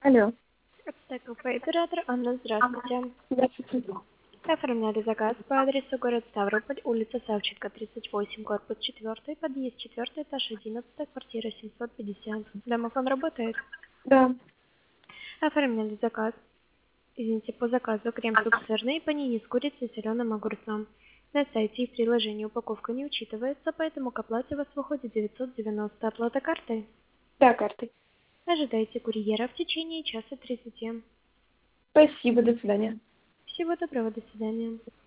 Алло. ТКП оператор Анна, здравствуйте. Здравствуйте. Оформляли заказ по адресу город Ставрополь, улица Савченко, 38, корпус 4, подъезд 4, этаж 11, квартира 750. Домофон работает? Да. Оформляли заказ. Извините, по заказу крем-суп сырный, панини с курицей и соленым огурцом. На сайте и в приложении упаковка не учитывается, поэтому к оплате у вас выходит 990. Оплата картой. Да, картой. Ожидайте курьера в течение часа 30. Спасибо, до свидания. Всего доброго, до свидания.